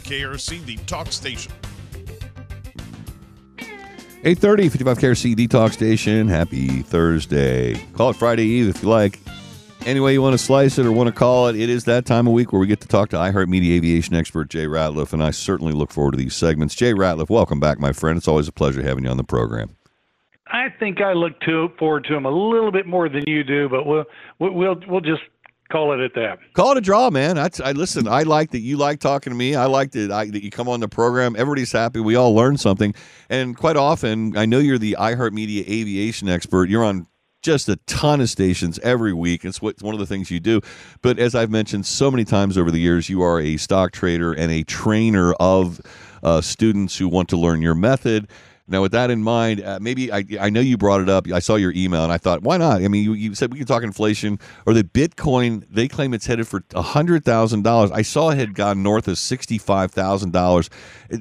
KRC, the talk station. 8:30, 55 KRC, the talk station. Happy Thursday. Call it Friday Eve if you like. Any way you want to slice it or want to call it, it is that time of week where we get to talk to iHeartMedia aviation expert Jay Ratliff, and I certainly look forward to these segments. Jay Ratliff, welcome back, my friend. It's always a pleasure having you on the program. I think I look forward to him a little bit more than you do, but we'll just call it at that. Call it a draw, man. Listen, I like that you like talking to me. I like that you come on the program. Everybody's happy. We all learn something. And quite often, I know you're the iHeartMedia aviation expert. You're on just a ton of stations every week. It's one of the things you do. But as I've mentioned so many times over the years, you are a stock trader and a trainer of students who want to learn your method. Now, with that in mind, maybe I know you brought it up. I saw your email, and I thought, why not? I mean, you said we could talk inflation, or that Bitcoin, they claim it's headed for $100,000. I saw it had gone north of $65,000.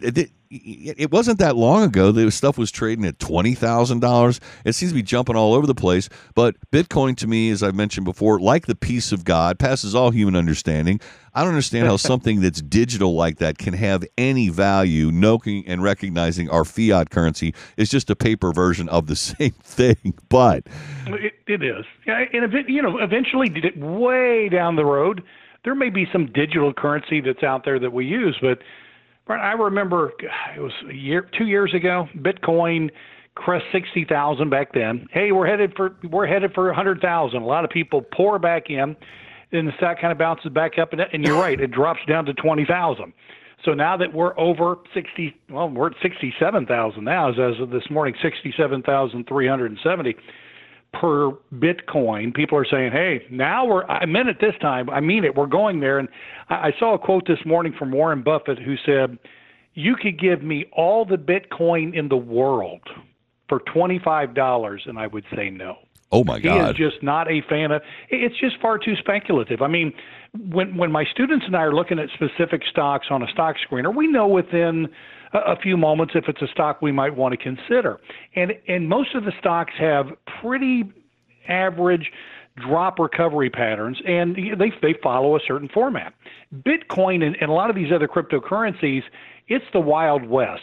It wasn't that long ago. The stuff was trading at $20,000. It seems to be jumping all over the place. But Bitcoin, to me, as I've mentioned before, like the peace of God, passes all human understanding. I don't understand how something that's digital like that can have any value, knowing and recognizing our fiat currency is just a paper version of the same thing. But it is. Yeah, and eventually, way down the road, there may be some digital currency that's out there that we use, but I remember it was 2 years ago, Bitcoin crest 60,000 back then. Hey, we're headed for 100,000. A lot of people pour back in, and the stock kind of bounces back up, and you're right, it drops down to 20,000. So now that we're over 60, well, we're at 67,000 now, as of this morning, 67,370 per Bitcoin. People are saying, hey, now I meant it this time. I mean it. We're going there. And I saw a quote this morning from Warren Buffett who said, you could give me all the Bitcoin in the world for $25, and I would say no. Oh, my God. He is just not a fan of – it's just far too speculative. I mean, when my students and I are looking at specific stocks on a stock screener, we know within a few moments if it's a stock we might want to consider. And most of the stocks have pretty average drop recovery patterns, and they follow a certain format. Bitcoin and a lot of these other cryptocurrencies, it's the Wild West.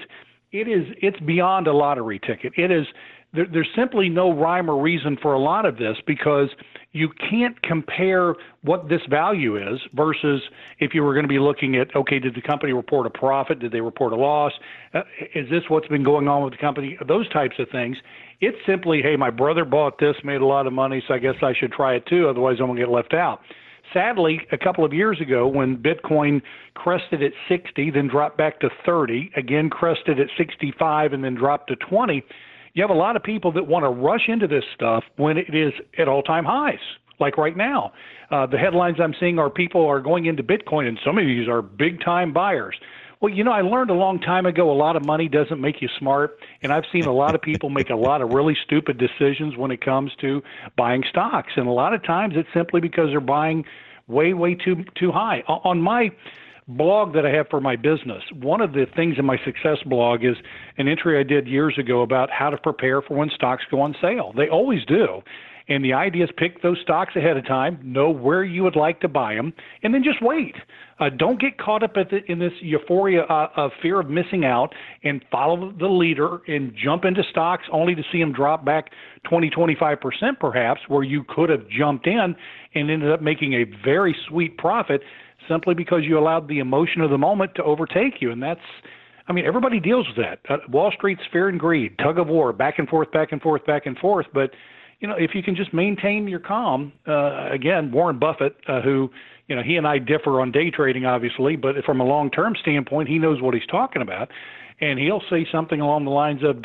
It's beyond a lottery ticket. There's simply no rhyme or reason for a lot of this because you can't compare what this value is versus if you were going to be looking at, okay, did the company report a profit? Did they report a loss? Is this what's been going on with the company? Those types of things. It's simply, hey, my brother bought this, made a lot of money, so I guess I should try it too, otherwise I'm going to get left out. Sadly, a couple of years ago when Bitcoin crested at 60, then dropped back to 30, again crested at 65, and then dropped to 20, you have a lot of people that want to rush into this stuff when it is at all-time highs, like right now. The headlines I'm seeing are people are going into Bitcoin, and some of these are big-time buyers. Well, I learned a long time ago a lot of money doesn't make you smart, and I've seen a lot of people make a lot of really stupid decisions when it comes to buying stocks. And a lot of times it's simply because they're buying way, way too high. On my blog that I have for my business, one of the things in my success blog is an entry I did years ago about how to prepare for when stocks go on sale. They always do. And the idea is pick those stocks ahead of time, know where you would like to buy them, and then just wait. Don't get caught up in this euphoria of fear of missing out and follow the leader and jump into stocks only to see them drop back 20-25% perhaps, where you could have jumped in and ended up making a very sweet profit simply because you allowed the emotion of the moment to overtake you. And that's, I mean, everybody deals with that. Wall Street's fear and greed, tug of war, back and forth, back and forth, back and forth. But, if you can just maintain your calm, again, Warren Buffett, who, he and I differ on day trading, obviously, but from a long-term standpoint, he knows what he's talking about. And he'll say something along the lines of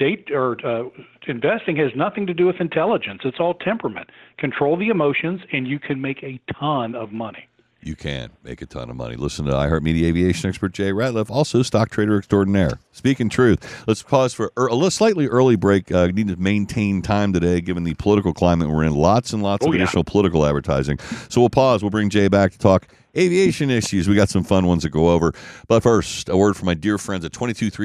investing has nothing to do with intelligence. It's all temperament. Control the emotions, and you can make a ton of money. You can make a ton of money. Listen to iHeartMedia aviation expert Jay Ratliff, also stock trader extraordinaire. Speaking truth, let's pause for a slightly early break. We need to maintain time today, given the political climate we're in. Lots and lots of additional political advertising. So we'll pause. We'll bring Jay back to talk aviation issues. We got some fun ones to go over. But first, a word from my dear friends at 223